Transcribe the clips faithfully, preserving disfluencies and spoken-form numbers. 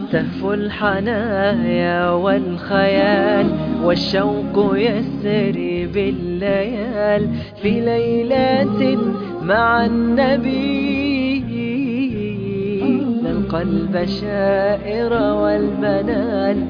تهفو الحنايا والخيال والشوق يسري بالليال في ليلات مع النبي نلقى البشائر والمنال.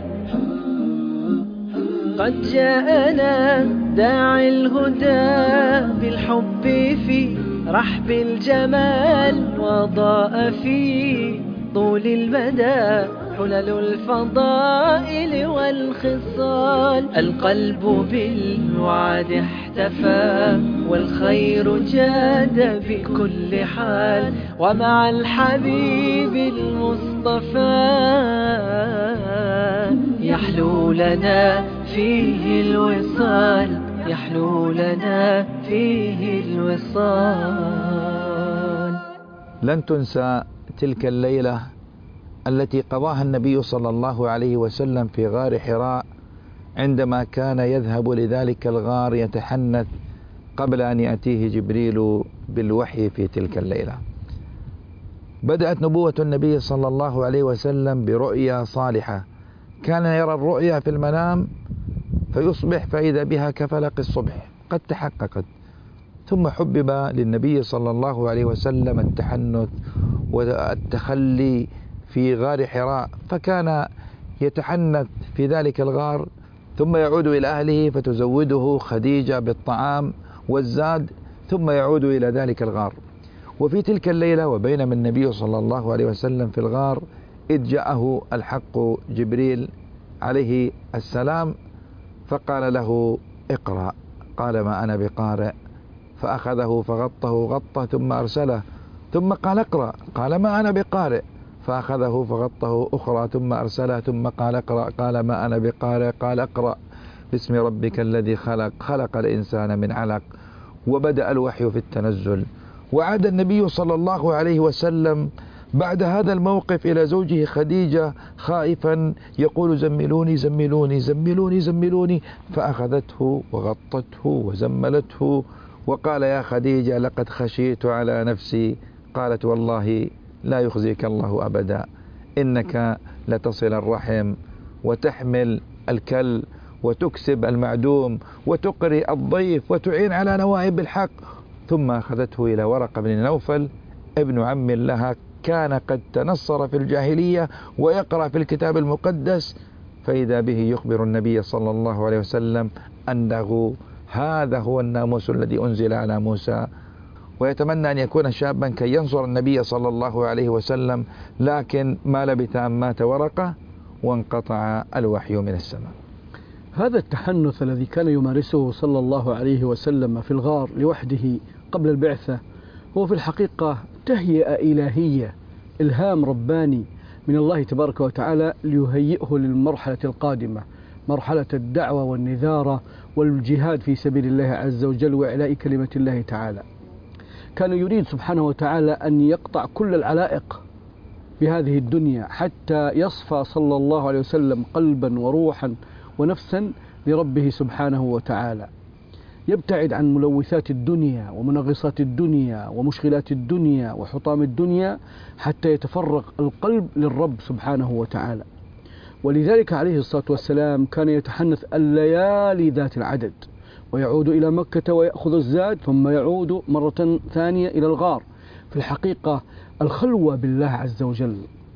قد جاءنا داعي الهدى بالحب في رحب الجمال وضاء في طول المدى حلل الفضائل والخصال. القلب بالوعد احتفى والخير جاد بكل حال ومع الحبيب المصطفى يحلو لنا فيه الوصال يحلو لنا فيه الوصال. لن تنسى تلك الليلة التي قضاها النبي صلى الله عليه وسلم في غار حراء عندما كان يذهب لذلك الغار يتحنث قبل أن يأتيه جبريل بالوحي في تلك الليلة. بدأت نبوة النبي صلى الله عليه وسلم برؤيا صالحة، كان يرى الرؤيا في المنام فيصبح فإذا بها كفلق الصبح قد تحققت. ثم حبب للنبي صلى الله عليه وسلم التحنث والتخلي في غار حراء، فكان يتحنث في ذلك الغار ثم يعود إلى أهله فتزوده خديجة بالطعام والزاد ثم يعود إلى ذلك الغار. وفي تلك الليلة وبينما النبي صلى الله عليه وسلم في الغار إذ جاءه الحق جبريل عليه السلام فقال له اقرأ، قال ما أنا بقارئ، فأخذه فغطه غطة ثم أرسله، ثم قال اقرأ، قال ما أنا بقارئ، فأخذه فغطه أخرى ثم أرسله، ثم قال اقرأ، قال ما أنا بقارئ، قال اقرأ باسم ربك الذي خلق خلق الإنسان من علق. وبدأ الوحي في التنزل. وعاد النبي صلى الله عليه وسلم بعد هذا الموقف إلى زوجه خديجة خائفا يقول زملوني زملوني زملوني زملوني، فأخذته وغطته وزملته وقال يا خديجة لقد خشيت على نفسي. قالت والله لا يخزيك الله أبدا، إنك لتصل الرحم وتحمل الكل وتكسب المعدوم وتقري الضيف وتعين على نوائب الحق. ثم أخذته إلى ورقة بن نوفل ابن عم لها كان قد تنصر في الجاهلية ويقرأ في الكتاب المقدس، فإذا به يخبر النبي صلى الله عليه وسلم أنه هذا هو الناموس الذي أنزل على موسى، ويتمنى أن يكون شابا كي ينصر النبي صلى الله عليه وسلم، لكن ما لبث أن مات ورقة وانقطع الوحي من السماء. هذا التحنث الذي كان يمارسه صلى الله عليه وسلم في الغار لوحده قبل البعثة هو في الحقيقة تهيئة إلهية، إلهام رباني من الله تبارك وتعالى ليهيئه للمرحلة القادمة، مرحلة الدعوة والنذارة والجهاد في سبيل الله عز وجل وإعلاء كلمة الله تعالى. كان يريد سبحانه وتعالى أن يقطع كل العلائق بهذه الدنيا حتى يصفى صلى الله عليه وسلم قلبا وروحا ونفسا لربه سبحانه وتعالى، يبتعد عن ملوثات الدنيا ومنغصات الدنيا ومشغلات الدنيا وحطام الدنيا حتى يتفرغ القلب للرب سبحانه وتعالى. ولذلك عليه الصلاة والسلام كان يتحنث الليالي ذات العدد ويعود إلى مكة ويأخذ الزاد ثم يعود مرة ثانية إلى الغار. في الحقيقة الخلوة بالله عز وجل،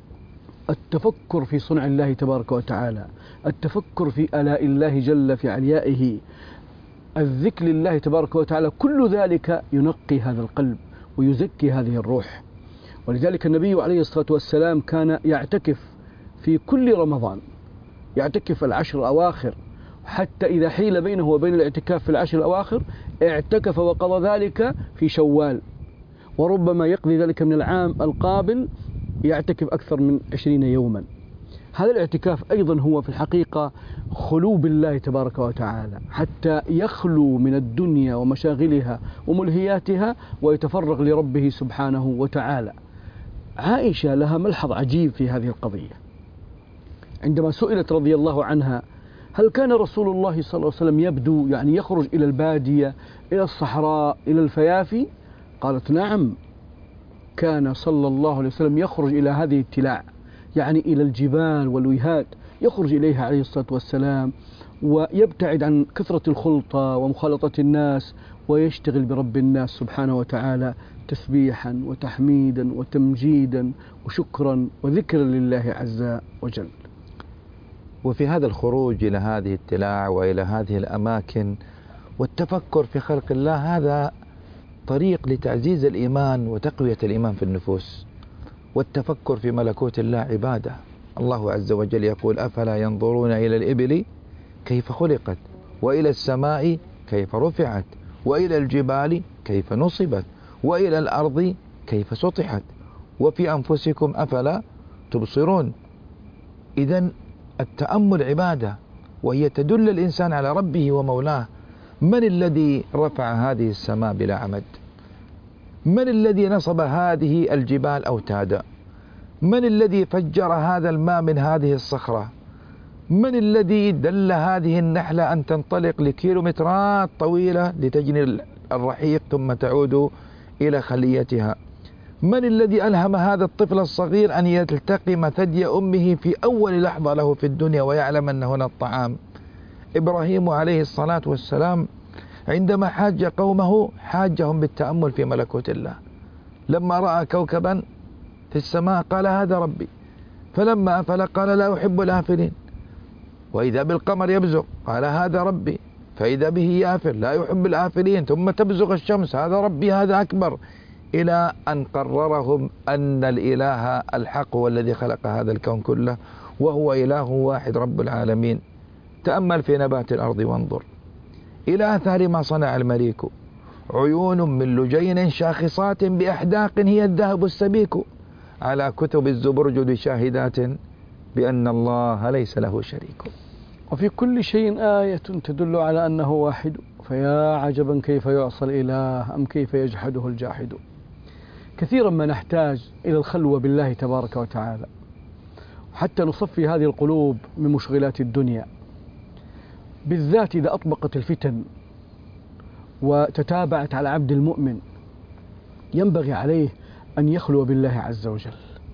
التفكر في صنع الله تبارك وتعالى، التفكر في آلاء الله جل في عليائه، الذكر لله تبارك وتعالى، كل ذلك ينقي هذا القلب ويزكي هذه الروح. ولذلك النبي عليه الصلاة والسلام كان يعتكف في كل رمضان، يعتكف العشر الأواخر، حتى إذا حيل بينه وبين الاعتكاف في العشر الأواخر اعتكف وقضى ذلك في شوال، وربما يقضي ذلك من العام القابل يعتكف أكثر من عشرين يوما. هذا الاعتكاف أيضا هو في الحقيقة خلو بالله تبارك وتعالى حتى يخلو من الدنيا ومشاغلها وملهياتها ويتفرغ لربه سبحانه وتعالى. عائشة لها ملحظ عجيب في هذه القضية، عندما سئلت رضي الله عنها هل كان رسول الله صلى الله عليه وسلم يبدو يعني يخرج إلى البادية إلى الصحراء إلى الفيافي؟ قالت نعم، كان صلى الله عليه وسلم يخرج إلى هذه التلاع، يعني إلى الجبال والوهاد، يخرج إليها عليه الصلاة والسلام ويبتعد عن كثرة الخلطة ومخالطة الناس، ويشتغل برب الناس سبحانه وتعالى تسبيحا وتحميدا وتمجيدا وشكرا وذكرا لله عز وجل. وفي هذا الخروج إلى هذه التلاع وإلى هذه الأماكن والتفكر في خلق الله، هذا طريق لتعزيز الإيمان وتقوية الإيمان في النفوس. والتفكر في ملكوت الله عبادة. الله عز وجل يقول: أفلا ينظرون إلى الإبل كيف خلقت، وإلى السماء كيف رفعت، وإلى الجبال كيف نصبت، وإلى الأرض كيف سطحت، وفي أنفسكم أفلا تبصرون. إذن التأمل عبادة، وهي تدل الإنسان على ربه ومولاه. من الذي رفع هذه السماء بلا عمد؟ من الذي نصب هذه الجبال أوتادا؟ من الذي فجر هذا الماء من هذه الصخرة؟ من الذي دل هذه النحلة أن تنطلق لكيلومترات طويلة لتجني الرحيق ثم تعود إلى خليتها؟ من الذي ألهم هذا الطفل الصغير أن يلتقم ثدي أمه في أول لحظة له في الدنيا ويعلم أن هنا الطعام؟ إبراهيم عليه الصلاة والسلام عندما حاج قومه حاجهم بالتأمل في ملكوت الله. لما رأى كوكبا في السماء قال: هذا ربي. فلما أفل قال: لا أحب الآفلين. وإذا بالقمر يبزغ قال: هذا ربي. فإذا به يافل، لا يحب الآفلين. ثم تبزغ الشمس: هذا ربي، هذا أكبر. إلى أن قررهم أن الإله الحق هو الذي خلق هذا الكون كله، وهو إله واحد رب العالمين. تأمل في نبات الأرض وانظر إلى آثار ما صنع المليك. عيون من لجين شاخصات بأحداق هي الذهب السبيك، على كتب الزبرجد شاهدات بأن الله ليس له شريك. وفي كل شيء آية تدل على أنه واحد، فيا عجبا كيف يعصى الإله أم كيف يجحده الجاحد. كثيرا ما نحتاج إلى الخلوة بالله تبارك وتعالى، حتى نصفي هذه القلوب من مشغلات الدنيا، بالذات إذا أطبقت الفتن وتتابعت على عبد المؤمن. ينبغي عليه أن يخلو بالله عز وجل،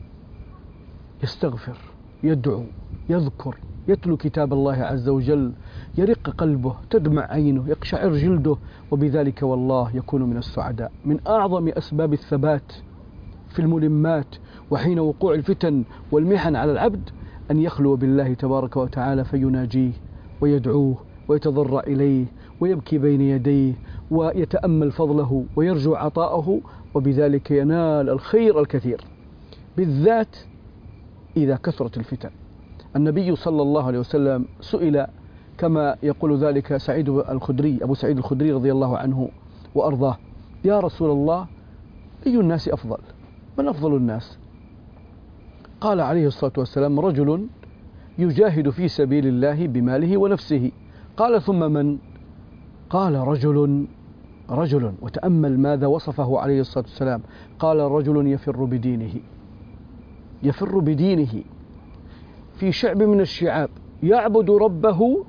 يستغفر، يدعو، يذكر، يتلو كتاب الله عز وجل، يرق قلبه، تدمع عينه، يقشعر جلده، وبذلك والله يكون من السعداء. من أعظم أسباب الثبات في الملمات وحين وقوع الفتن والمحن على العبد أن يخلو بالله تبارك وتعالى، فيناجيه ويدعوه ويتضرع إليه ويبكي بين يديه ويتأمل فضله ويرجو عطاءه، وبذلك ينال الخير الكثير، بالذات إذا كثرت الفتن. النبي صلى الله عليه وسلم سئل كما يقول ذلك سعيد الخدري أبو سعيد الخدري رضي الله عنه وأرضاه: يا رسول الله، أي الناس أفضل؟ من أفضل الناس؟ قال عليه الصلاة والسلام: رجل يجاهد في سبيل الله بماله ونفسه. قال: ثم من؟ قال: رجل رجل وتأمل ماذا وصفه عليه الصلاة والسلام. قال: رجل يفر بدينه، يفر بدينه في شعب من الشعاب، يعبد ربه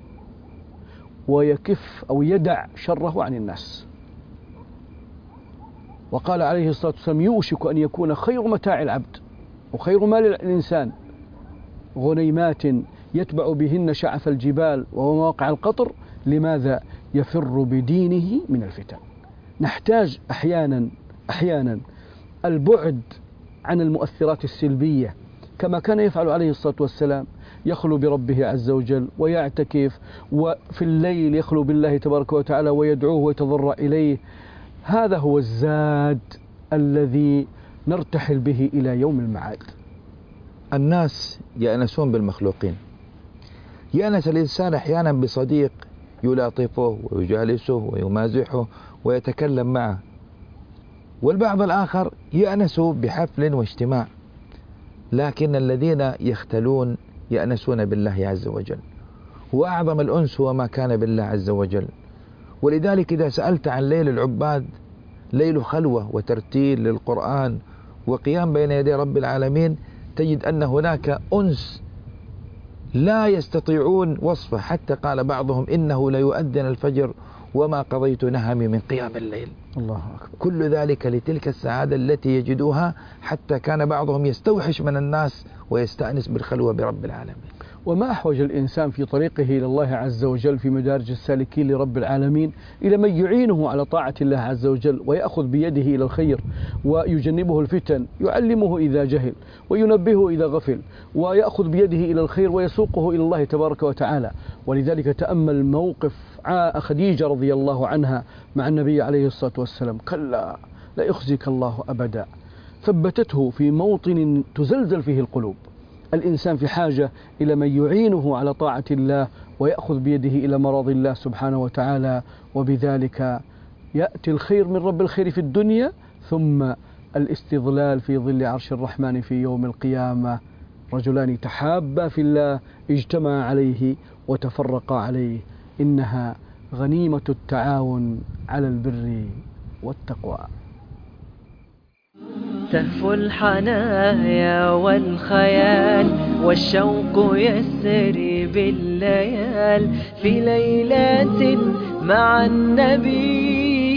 ويكف أو يدع شره عن الناس. وقال عليه الصلاة والسلام: يوشك أن يكون خير متاع العبد وخير مال الإنسان غنيمات يتبع بهن شعف الجبال ومواقع القطر. لماذا؟ يفر بدينه من الفتن. نحتاج أحيانا أحيانا البعد عن المؤثرات السلبية، كما كان يفعل عليه الصلاة والسلام، يخلو بربه عز وجل ويعتكف، وفي الليل يخلو بالله تبارك وتعالى ويدعوه ويتضرع إليه. هذا هو الزاد الذي نرتحل به إلى يوم المعاد. الناس يأنسون بالمخلوقين. يأنس الإنسان أحيانا بصديق يلاطفه ويجالسه ويمازحه ويتكلم معه، والبعض الآخر يأنس بحفل واجتماع. لكن الذين يختلون يأنسون بالله عز وجل، وأعظم الأنس هو ما كان بالله عز وجل. ولذلك إذا سألت عن ليل العباد، ليل خلوة وترتيل للقرآن وقيام بين يدي رب العالمين، تجد أن هناك أنس لا يستطيعون وصفه. حتى قال بعضهم: إنه ليؤذن الفجر وما قضيت نهمي من قيام الليل. الله أكبر. كل ذلك لتلك السعادة التي يجدوها، حتى كان بعضهم يستوحش من الناس ويستأنس بالخلوة برب العالمين. وما أحوج الإنسان في طريقه إلى الله عز وجل في مدارج السالكين لرب العالمين إلى من يعينه على طاعة الله عز وجل، ويأخذ بيده إلى الخير ويجنبه الفتن، يعلمه إذا جهل وينبهه إذا غفل، ويأخذ بيده إلى الخير ويسوقه إلى الله تبارك وتعالى. ولذلك تأمل موقف خديجة رضي الله عنها مع النبي عليه الصلاة والسلام: كلا لا يخزيك الله أبدا، ثبتته في موطن تزلزل فيه القلوب. الإنسان في حاجة إلى من يعينه على طاعة الله ويأخذ بيده إلى مرض الله سبحانه وتعالى، وبذلك يأتي الخير من رب الخير في الدنيا، ثم الاستظلال في ظل عرش الرحمن في يوم القيامة. رجلان تحابا في الله اجتمعا عليه وتفرقا عليه، إنها غنيمة التعاون على البر والتقوى. تهفو الحنايا والخيال والشوق يسري بالليال في ليلات مع النبي،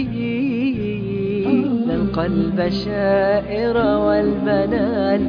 نلقى البشائر والمنال.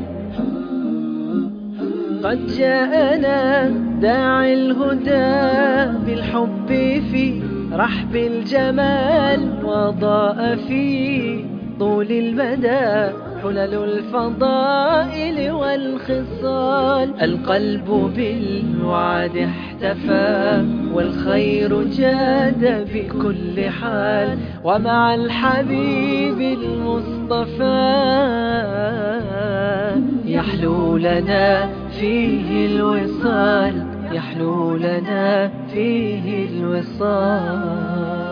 قد جاءنا داعي الهدى بالحب في رحب الجمال، وضاء في طول المدى حلل الفضائل والخصال. القلب بالوعد احتفى والخير جاد بكل حال، ومع الحبيب المصطفى يحلو لنا فيه الوصال، يحلو لنا فيه الوصال.